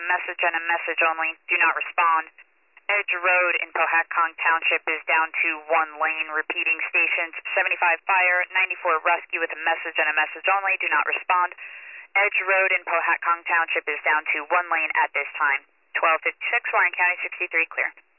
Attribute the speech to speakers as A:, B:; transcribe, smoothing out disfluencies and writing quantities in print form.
A: a message and a message only. Do not respond. Edge Road in Pohatcong Township is down to 1 lane. Repeating stations 75 fire, 94 rescue with a message and a message only. Do not respond. Edge Road in Pohatcong Township is down to 1 lane at this time. 1256, Lyon County 63 clear.